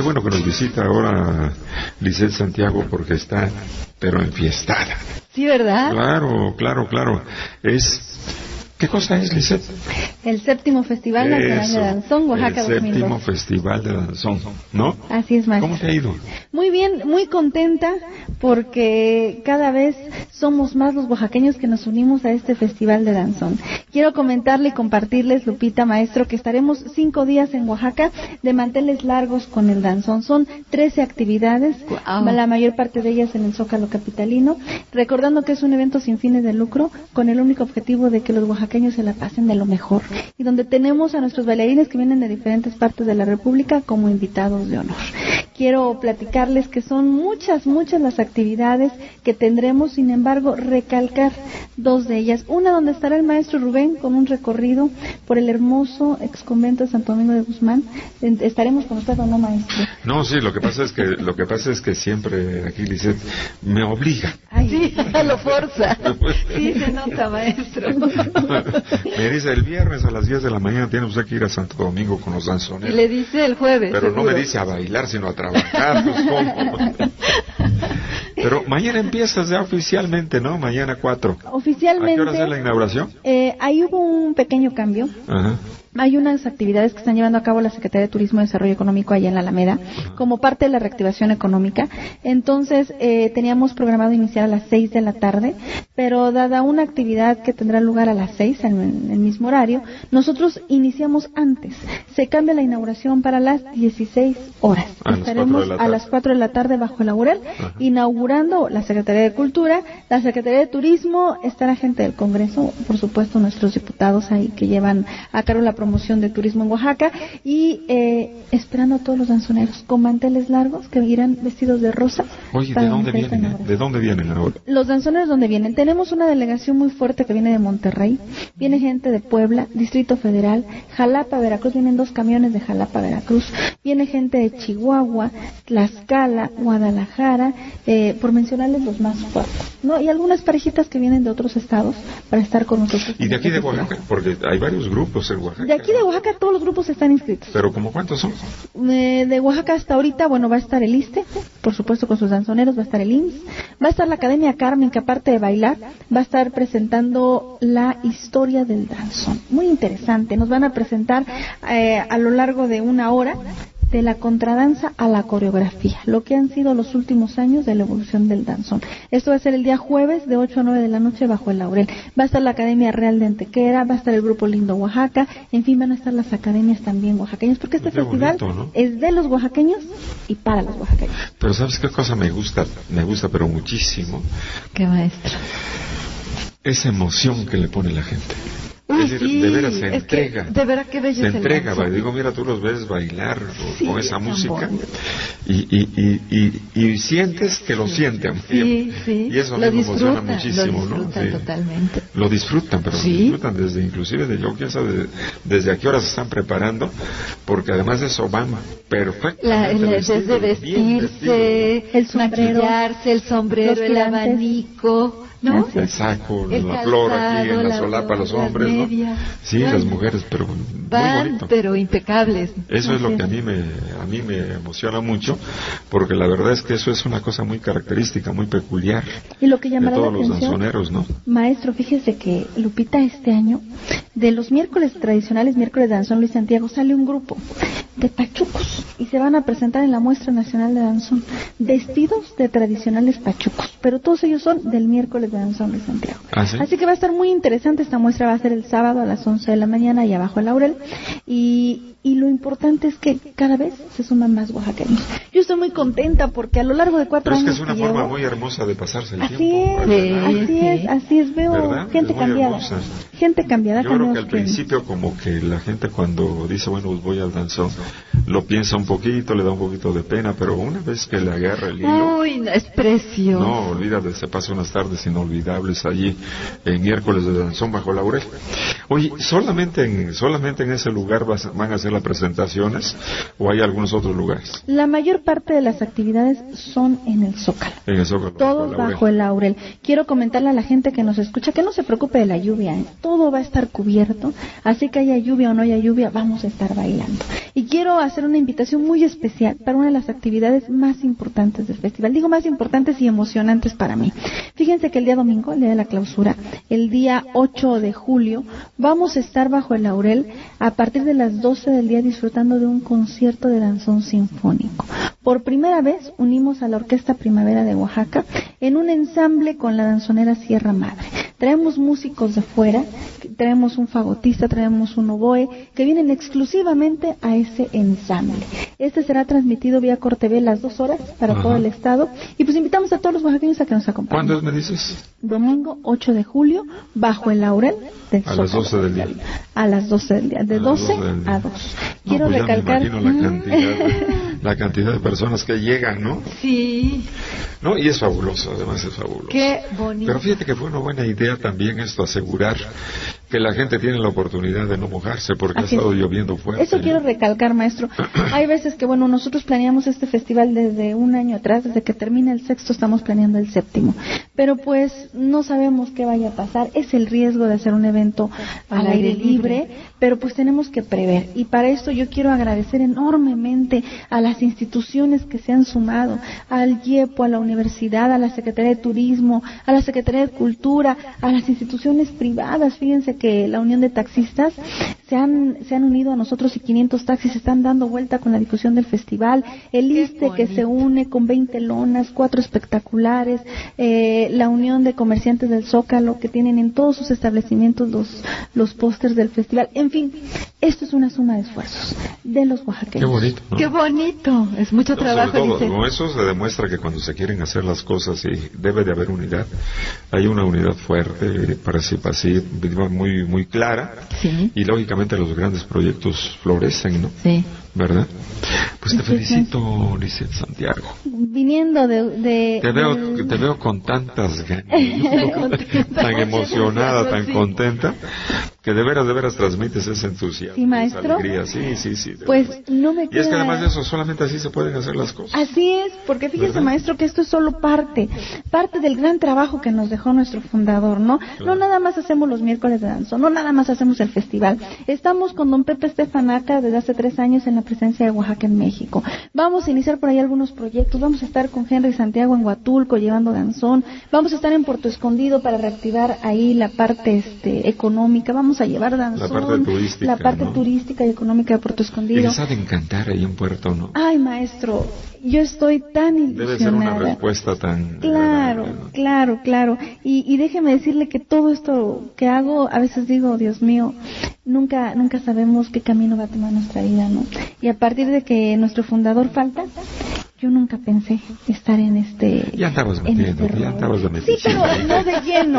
bueno que nos visita ahora Lisette Santiago porque está, pero enfiestada. Sí, ¿verdad? Claro. ¿Qué cosa es, Lisette? El 7º Festival Nacional de Danzón, Oaxaca 2002. El 7º Festival de Danzón, ¿no? Así es, maestro. ¿Cómo te ha ido? Muy bien, muy contenta porque cada vez somos más los oaxaqueños que nos unimos a este Festival de Danzón. Quiero comentarle y compartirles, Lupita, maestro, que estaremos 5 días en Oaxaca de manteles largos con el danzón. Son 13 actividades, la mayor parte de ellas en el Zócalo capitalino, recordando que es un evento sin fines de lucro, con el único objetivo de que los oaxaqueños se la pasen de lo mejor, y donde tenemos a nuestros bailarines que vienen de diferentes partes de la República como invitados de honor. Quiero platicarles que son muchas las actividades que tendremos, sin embargo, recalcar 2 de ellas. Una donde estará el maestro Rubén con un recorrido por el hermoso exconvento de Santo Domingo de Guzmán. ¿Estaremos con usted o no, maestro? No, sí, lo que pasa es que siempre aquí Lisette me obliga. Ay, sí, lo forza. Sí, se nota, maestro. Me dice, el viernes a las 10 de la mañana tiene usted que ir a Santo Domingo con los danzoneros. Y le dice el jueves. Pero seguro. No me dice a bailar, sino a trabajar. Pues, ¿cómo? Pero mañana empiezas ya oficialmente, ¿no? Mañana 4. Oficialmente. ¿A qué hora es la inauguración? Ahí hubo un pequeño cambio. Ajá. Hay unas actividades que están llevando a cabo la Secretaría de Turismo y Desarrollo Económico allá en la Alameda, como parte de la reactivación económica. Entonces, teníamos programado iniciar a las 6 de la tarde, pero dada una actividad que tendrá lugar a las 6, en el mismo horario, nosotros iniciamos antes. Se cambia la inauguración para las 16 horas. Estaremos a las 4 de la tarde bajo el laurel, inaugurando la Secretaría de Cultura, la Secretaría de Turismo, está la gente del Congreso, por supuesto nuestros diputados ahí que llevan a cargo la promoción de turismo en Oaxaca, y esperando a todos los danzoneros con manteles largos que irán vestidos de rosa. Oye, ¿de dónde vienen? ¿De dónde vienen ahora? Los danzoneros, ¿dónde vienen? Tenemos una delegación muy fuerte que viene de Monterrey, viene gente de Puebla, Distrito Federal, Jalapa, Veracruz, vienen 2 camiones de Jalapa, Veracruz, viene gente de Chihuahua, Tlaxcala, Guadalajara, por mencionarles los más fuertes, ¿no? Y algunas parejitas que vienen de otros estados para estar con nosotros. ¿Y de aquí de Oaxaca? Porque hay varios grupos en Oaxaca. De aquí de Oaxaca todos los grupos están inscritos. ¿Pero como cuántos son? De Oaxaca hasta ahorita, bueno, va a estar el ISSSTE, por supuesto con sus danzoneros, va a estar el IMSS, va a estar la Academia Carmen, que aparte de bailar, va a estar presentando la historia del danzón. Muy interesante, nos van a presentar a lo largo de 1 hora de la contradanza a la coreografía, lo que han sido los últimos años de la evolución del danzón. Esto va a ser el día jueves de 8 a 9 de la noche bajo el laurel. Va a estar la Academia Real de Antequera, va a estar el Grupo Lindo Oaxaca, en fin, van a estar las academias también oaxaqueñas, porque este festival bonito, ¿no? Es de los oaxaqueños y para los oaxaqueños. Pero ¿sabes qué cosa me gusta pero muchísimo? ¿Qué, maestro? Esa emoción que le pone la gente. Uy, es decir, sí, de veras se entrega. De veras qué bello se es el entrega, danzón. digo, mira, tú los ves bailar con esa música y sientes que lo sienten. Sí. Y eso me emociona muchísimo, lo disfrutan, ¿no? totalmente. Lo disfrutan, pero lo disfrutan desde, inclusive, quién sabe desde a qué horas se están preparando, porque además de eso van perfectamente desde vestirse, el sombrero, maquillarse, el sombrero, el abanico, ¿no? El saco, la flor aquí en la solapa, los hombres, ¿no? Sí, van, las mujeres, pero van, muy bonito. Pero impecables. Eso es lo que a mí me emociona mucho, porque la verdad es que eso es una cosa muy característica, muy peculiar. Y lo que llamará de todos la los atención, danzoneros, ¿no? Maestro, fíjese que Lupita, este año, de los miércoles tradicionales, miércoles de danzón Luis Santiago, sale un grupo de pachucos y se van a presentar en la Muestra Nacional de Danzón, vestidos de tradicionales pachucos, pero todos ellos son del miércoles de danzón Luis Santiago. ¿Ah, sí? Así que va a estar muy interesante. Esta muestra va a ser el sábado a las 11 de la mañana y abajo el laurel, y lo importante es que cada vez se suman más oaxaqueños. Yo estoy muy contenta porque a lo largo de 4 años es que es una forma muy hermosa de pasarse el tiempo. Así es, veo ¿verdad? gente cambiada. Hermosa. Gente cambiada. Yo creo que al principio como que la gente cuando dice, bueno, pues voy al danzón, lo piensa un poquito, le da un poquito de pena, pero una vez que le agarra el hilo... Uy, no, es precioso. No, olvídate, se pasa unas tardes inolvidables allí en miércoles de danzón bajo laurel. Oye, ¿solamente en ese lugar van a hacer las presentaciones o hay algunos otros lugares? La mayor parte de las actividades son en el Zócalo. En el Zócalo. Todos bajo el laurel. Quiero comentarle a la gente que nos escucha que no se preocupe de la lluvia, ¿eh? Todo va a estar cubierto, así que haya lluvia o no haya lluvia, vamos a estar bailando. Y quiero hacer una invitación muy especial para una de las actividades más importantes del festival. Digo más importantes y emocionantes para mí. Fíjense que el día domingo, el día de la clausura, el día 8 de julio, vamos a estar bajo el laurel a partir de las 12 del día disfrutando de un concierto de danzón sinfónico. Por primera vez unimos a la Orquesta Primavera de Oaxaca en un ensamble con la danzonera Sierra Madre. Traemos músicos de fuera, traemos un fagotista, traemos un oboe, que vienen exclusivamente a ese ensamble. Este será transmitido vía CorTV las 2 horas para todo el estado, y pues invitamos a todos los oaxaqueños a que nos acompañen. ¿Cuándo me dices? Domingo 8 de julio, bajo el laurel del Zócalo. A las 12 del día. A las 12 del día, de 12 a 2. Quiero pues recalcar... Ya me imagino la cantidad de personas que llegan, ¿no? Sí. No, y es fabuloso, además es fabuloso. Qué bonito. Pero fíjate que fue una buena idea también esto, asegurar que la gente tiene la oportunidad de no mojarse porque ha estado lloviendo fuerte. Eso quiero recalcar, maestro. Hay veces que, bueno, nosotros planeamos este festival desde un año atrás, desde que termina el 6º estamos planeando el 7º. Pero pues no sabemos qué vaya a pasar. Es el riesgo de hacer un evento al aire libre, pero pues tenemos que prever. Y para esto yo quiero agradecer enormemente a las instituciones que se han sumado, al IEPO, a la universidad, a la Secretaría de Turismo, a la Secretaría de Cultura, a las instituciones privadas. Fíjense que la Unión de Taxistas se han unido a nosotros y 500 taxis están dando vuelta con la difusión del festival. El ISSSTE que se une con 20 lonas, 4 espectaculares, la Unión de Comerciantes del Zócalo que tienen en todos sus establecimientos los pósters del festival. En fin, esto es una suma de esfuerzos de los oaxaqueños. Qué bonito, ¿no? Qué bonito, es mucho trabajo. Sobre todo, dice. con eso se demuestra que cuando se quieren hacer las cosas y debe de haber unidad, hay una unidad fuerte, participativa muy clara, Sí. y lógicamente los grandes proyectos florecen, ¿no? Sí. ¿Verdad? Pues te felicito, Lisette Santiago. Viniendo Te veo con tantas ganas, tan emocionada, tan contenta, que de veras transmites ese entusiasmo, ¿Sí, maestro? esa alegría. Sí. Pues no me queda... Y es que además de eso, solamente así se pueden hacer las cosas. Así es, porque fíjese, ¿verdad? maestro, que esto es solo parte del gran trabajo que nos dejó nuestro fundador, ¿no? Claro. No nada más hacemos los miércoles de danzón, no nada más hacemos el festival. Estamos con don Pepe Estefanaca desde hace 3 años en la presencia de Oaxaca en México. Vamos a iniciar por ahí algunos proyectos, vamos a estar con Henry Santiago en Huatulco llevando danzón, vamos a estar en Puerto Escondido para reactivar ahí la parte económica, vamos a llevar danzón, la parte turística y económica de Puerto Escondido. Y les ha de encantar ahí en Puerto, ¿no? Ay, maestro, yo estoy tan ilusionada. Debe ser una respuesta tan... Claro. Y déjeme decirle que todo esto que hago, a veces digo, Dios mío, nunca sabemos qué camino va a tomar nuestra vida, ¿no? Y a partir de que nuestro fundador falta, yo nunca pensé estar en este... Ya estabas metiendo, ya estabas de metiche. Sí, pero no de lleno.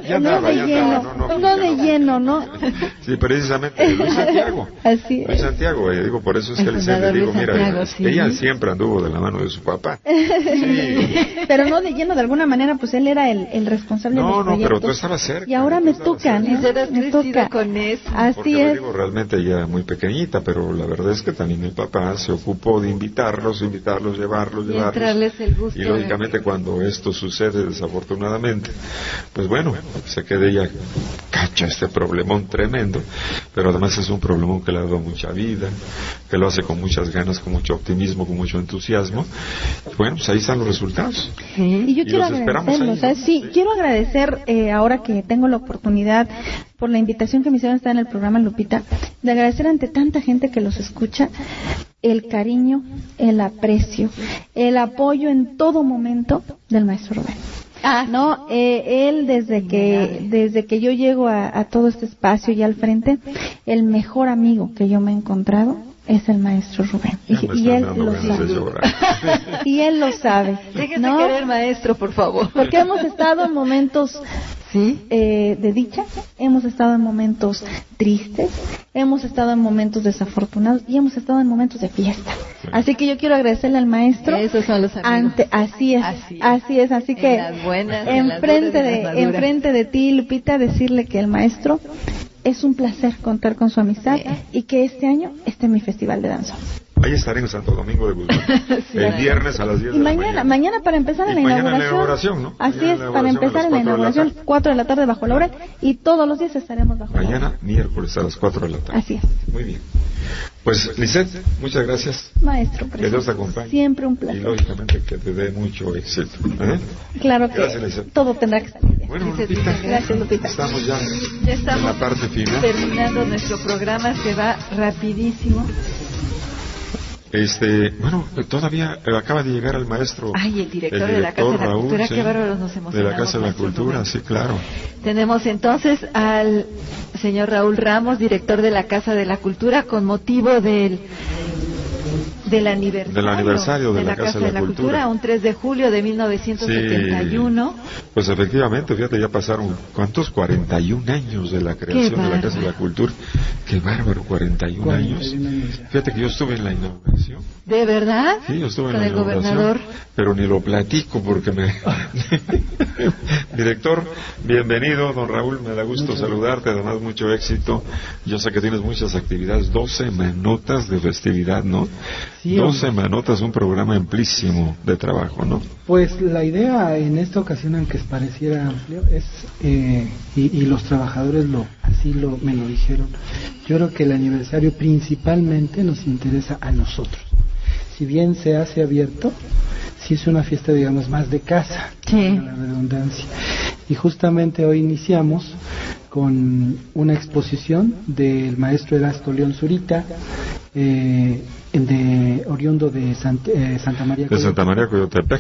No de lleno, ¿no? Sí, precisamente, Luis Santiago. Así es. Luis Santiago, digo, por eso es que le digo, mira, ella siempre anduvo de la mano de su papá. Sí. Pero no de lleno, de alguna manera, pues él era el responsable de los proyectos. No, pero tú estabas cerca. Y ahora me toca, ¿no? Me toca con eso. Así porque es. Digo, realmente ella muy pequeñita, pero la verdad es que también el papá se ocupó de invitarlos, llevarlos. Entrarles el gusto. Y lógicamente cuando esto sucede, desafortunadamente, pues bueno, se queda ella, cacha este problemón tremendo, pero además es un problemón que le ha dado mucha vida, que lo hace con muchas ganas, con mucho optimismo, con mucho entusiasmo. Bueno, pues ahí están los resultados. Sí. Y yo quiero agradecerlos, ¿sabes? Sí, quiero agradecer, ahora que tengo la oportunidad, por la invitación que me hicieron a estar en el programa, Lupita, de agradecer ante tanta gente que los escucha, el cariño, el aprecio, el apoyo en todo momento del maestro Rubén. No, él desde que yo llego a todo este espacio y al frente, el mejor amigo que yo me he encontrado es el maestro Rubén. Y él lo sabe. Y él lo sabe. Déjese querer, maestro, por favor. Porque hemos estado en momentos de dicha, hemos estado en momentos tristes, hemos estado en momentos desafortunados y hemos estado en momentos de fiesta. Así que yo quiero agradecerle al maestro. Esos son los amigos. Así es. Así que en las buenas, enfrente de ti, Lupita, decirle que el maestro es un placer contar con su amistad y que este año esté en mi festival de danza. Ahí estaré en Santo Domingo de Guzmán. Sí, el viernes a las 10 de la mañana. Mañana para empezar en la inauguración. ¿No? Así Mañana es, la para inauguración empezar a en la las 4 de la inauguración, tarde. 4 de la tarde bajo Laurel, y todos los días estaremos bajo Laurel. Mañana, miércoles, a las 4 de la tarde. Así es. Muy bien. Pues, Lisette, muchas gracias. Maestro, Que Dios te acompañe. siempre un Y placer. lógicamente que te dé mucho éxito. ¿Eh? Claro que Gracias, Lisette. todo tendrá que salir bien. Bueno, Lisette, Lupita, Gracias, Lupita. estamos ya Ya en estamos la parte final. terminando nuestro programa, se va rapidísimo. Bueno, todavía acaba de llegar el maestro. Ay, el director de la Casa de la Raúl, Cultura, sí, qué bárbaro, nos de emocionamos. la Casa de la maestro Cultura, Rubén. sí, claro. Tenemos entonces al señor Raúl Ramos, director de la Casa de la Cultura, con motivo del aniversario de la Casa de la Cultura. un 3 de julio de 1971. Sí, pues efectivamente, fíjate, ya pasaron, ¿cuántos? 41 años de la creación de la Casa de la Cultura. Qué bárbaro, 41 años. Fíjate que yo estuve en la inauguración. ¿De verdad? Sí, yo estuve en con la el inauguración, gobernador. pero ni lo platico porque me... Director, bienvenido, don Raúl, me da gusto saludarte, además mucho éxito. Yo sé que tienes muchas actividades, 2 semanotas de festividad, ¿no? Sí, 2 semanotas, un programa amplísimo de trabajo, ¿no? Pues la idea en esta ocasión, aunque pareciera amplio, es, y los trabajadores me lo dijeron, yo creo que el aniversario principalmente nos interesa a nosotros. Si bien se hace abierto, sí es una fiesta, digamos, más de casa, Sí. la redundancia. Y justamente hoy iniciamos con una exposición del maestro Erasto León Zurita, de oriundo de Santa María De Santa María Coyotepec.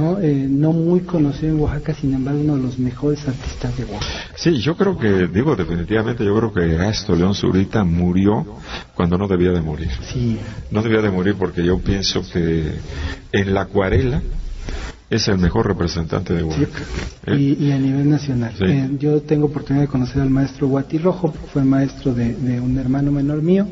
no muy conocido en Oaxaca, sin embargo uno de los mejores artistas de Oaxaca. Sí, yo creo que, definitivamente, yo creo que Erasto León Zurita murió cuando no debía de morir. Sí, No debía de morir porque yo pienso que en la acuarela es el mejor representante de Oaxaca. y a nivel nacional. Sí. Yo tengo oportunidad de conocer al maestro Guati Rojo, porque fue maestro de un hermano menor mío,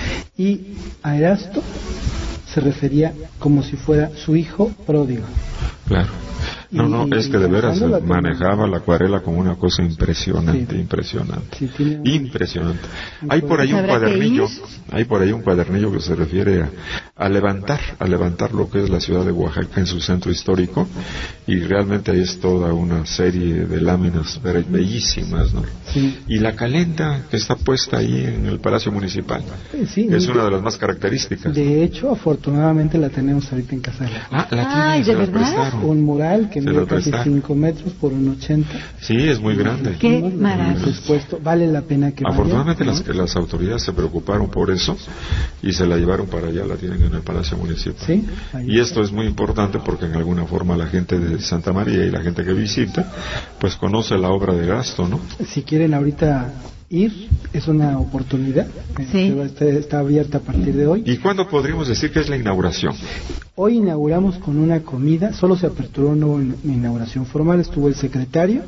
y a Erasto se refería como si fuera su hijo pródigo. Claro. No, Y- es que de veras usando la manejaba la acuarela como una cosa impresionante, Sí. impresionante. Sí, tiene un- Impresionante. Hay por ahí un ¿Habrá que cuadernillo, ir? hay por ahí un cuadernillo que se refiere a levantar lo que es la ciudad de Oaxaca en su centro histórico, y realmente ahí es toda una serie de láminas bellísimas, ¿no? Sí. Y la calenda que está puesta ahí en el Palacio Municipal Sí, es una de las más características. de hecho, afortunadamente la tenemos ahorita en casa de la Ah, la Ay, tienen, se ¿de las verdad? prestaron. un mural que Se mide lo casi prestaron. 5 metros por 1,80. Sí, es muy grande. Qué Muy maravilla. expuesto. Vale la pena que Afortunadamente vayan, ¿no? las autoridades se preocuparon por eso y se la llevaron para allá, la tienen en el Palacio Municipal. Sí, ahí Y está. esto es muy importante porque en alguna forma la gente de Santa María y la gente que visita, pues conoce la obra de Erasto, ¿no? Si quieren ahorita ir, es una oportunidad. Sí. Está abierta a partir de hoy. ¿Y cuándo podríamos decir que es la inauguración? Hoy inauguramos con una comida, solo se aperturó una inauguración formal, estuvo el secretario,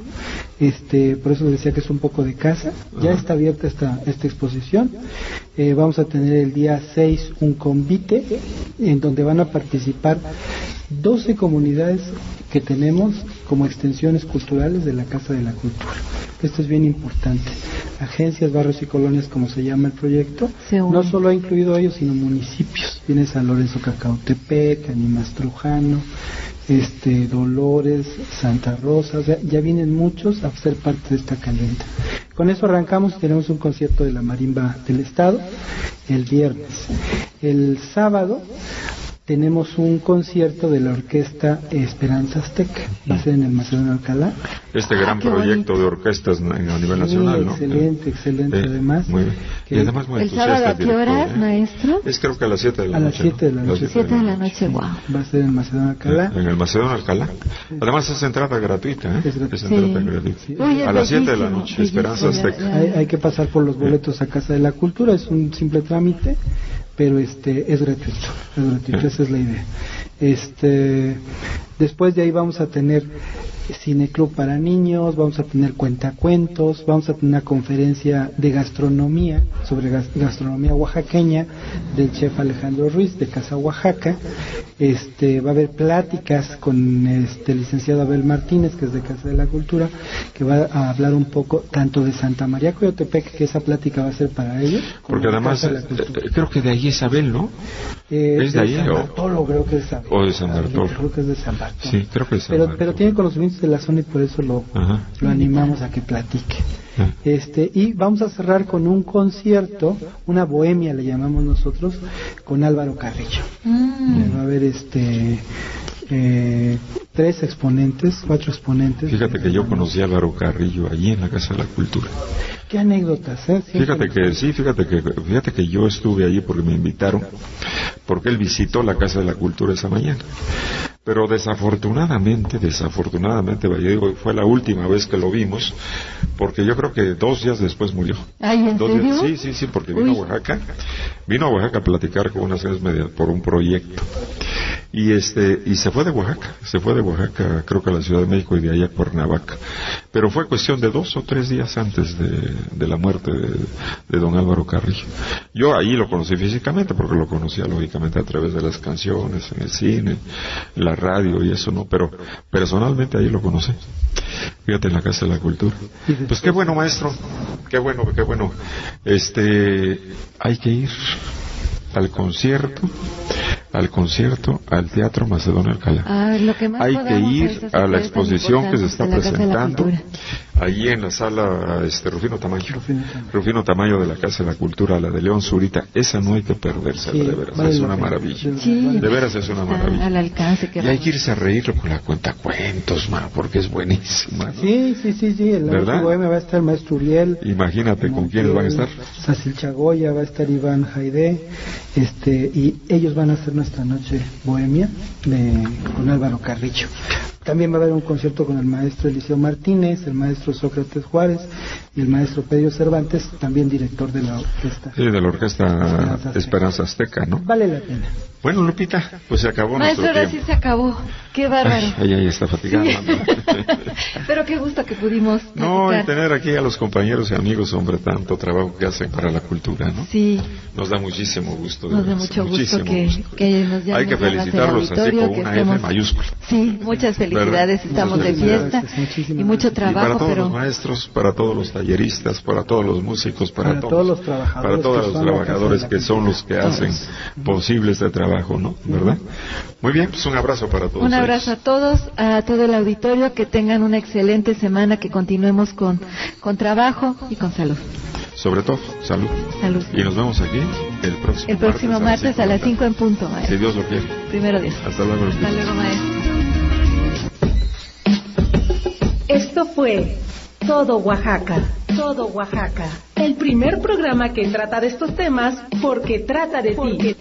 por eso les decía que es un poco de casa. Ya está abierta esta exposición. Vamos a tener el día 6 un convite en donde van a participar 12 comunidades que tenemos como extensiones culturales de la Casa de la Cultura. Esto es bien importante. Agencias, barrios y colonias, como se llama el proyecto, Se unen. no solo ha incluido a ellos, sino municipios. Viene San Lorenzo Cacautepec, Animas Trujano, Dolores, Santa Rosa, o sea, ya vienen muchos a ser parte de esta calenda. Con eso arrancamos, tenemos un concierto de la Marimba del Estado el viernes. El sábado tenemos un concierto de la orquesta Esperanza Azteca, va a ser en el Macedonio Alcalá. Este gran qué proyecto de orquestas a nivel nacional, ¿no? Excelente, además. Muy bien. Que Y además muy ¿El entusiasta sábado a qué director, horas, maestro? Es creo que a las 7 de la A las noche. 7 de la ¿no? noche. 7 de la noche, wow. Va a ser en el Macedonio Alcalá. En el Macedonio Alcalá. Además es entrada gratuita, ¿eh? Es gratuita. Es entrada Sí. gratuita. Sí. Oye, A las 7 de la bellísimo, noche, Esperanza bellísimo, Azteca. Hay que pasar por los boletos a Casa de la Cultura, es un simple trámite, pero es gratuito, esa es la idea. Después de ahí vamos a tener cineclub para niños, vamos a tener cuentacuentos, vamos a tener una conferencia de gastronomía sobre gastronomía oaxaqueña del chef Alejandro Ruiz de Casa Oaxaca. Va a haber pláticas con el licenciado Abel Martínez, que es de Casa de la Cultura, que va a hablar un poco tanto de Santa María Coyotepec, que esa plática va a ser para ellos. Porque además, creo que de ahí es Abel, ¿no? ¿Es de ahí? San Bartolo, creo que es Abel. O de San Bartolo. Creo que es de San Bartolo. Sí, creo que es San Bartolo. Pero tiene conocimientos de la zona y por eso lo animamos a que platique. Y vamos a cerrar con un concierto, una bohemia le llamamos nosotros, con Álvaro Carrillo. Va a haber 4 exponentes. Fíjate que yo conocí a Álvaro Carrillo allí en la Casa de la Cultura. Qué anécdotas, ¿eh? Fíjate que yo estuve allí porque me invitaron, porque él visitó la Casa de la Cultura esa mañana. Pero desafortunadamente, Valladolid fue la última vez que lo vimos, porque yo creo que 2 días después murió. ¿Ay, en serio? Sí, porque vino a Oaxaca a platicar con unas señoras por un proyecto. Y se fue de Oaxaca, creo que a la Ciudad de México y de allá a Cuernavaca. Pero fue cuestión de 2 o 3 días antes de la muerte de don Álvaro Carrillo. Yo ahí lo conocí físicamente, porque lo conocía lógicamente a través de las canciones, en el cine, en la radio y eso, ¿no? Pero personalmente ahí lo conocí. Fíjate, en la Casa de la Cultura. Pues qué bueno, maestro. Qué bueno. Hay que ir al concierto, al Teatro Macedonio Alcalá. Hay que ir a la exposición que se está presentando allí en la sala Rufino Tamayo de la Casa de la Cultura, la de León Zurita. Esa no hay que perderse, de veras, es una maravilla. De veras es una maravilla. Al alcance que y hay que irse a reírlo con la cuentacuentos, porque es buenísima, ¿no? Sí. El ¿verdad? Bohemia va a estar el maestro Uriel. Imagínate con quiénes van a estar. Sacil Chagoya, va a estar Iván Jaide, y ellos van a hacer nuestra noche bohemia con Álvaro Carrillo. También va a haber un concierto con el maestro Eliseo Martínez, el maestro Sócrates Juárez y el maestro Pedro Cervantes, también director de la orquesta. Sí, de la orquesta Esperanza Azteca, ¿no? Vale la pena. Bueno, Lupita, pues se acabó nuestro tiempo. Maestro, ahora sí se acabó. Qué bárbaro. Ay, está fatigado. Sí. Pero qué gusto que pudimos platicar. No, y tener aquí a los compañeros y amigos, hombre, tanto trabajo que hacen para la cultura, ¿no? Sí. Nos da muchísimo gusto. Nos da mucho gusto que nos llamen. Hay que felicitarlos así con una F mayúscula. Sí, muchas felicidades. Estamos de fiesta y mucho trabajo. Y para todos los maestros, para todos los talleristas, para todos los músicos, para todos los trabajadores, para todos los trabajadores que son los que hacen posible este trabajo, ¿no? ¿Verdad? Muy bien, pues un abrazo para todos. Un abrazo a todos, a todo el auditorio, que tengan una excelente semana, que continuemos con trabajo y con salud. Sobre todo, salud. Y nos vemos aquí el próximo martes a las 5 en punto, maestro. Si Dios lo quiere. Primero Dios. Hasta luego, maestro. Esto fue Todo Oaxaca. El primer programa que trata de estos temas porque trata de ti.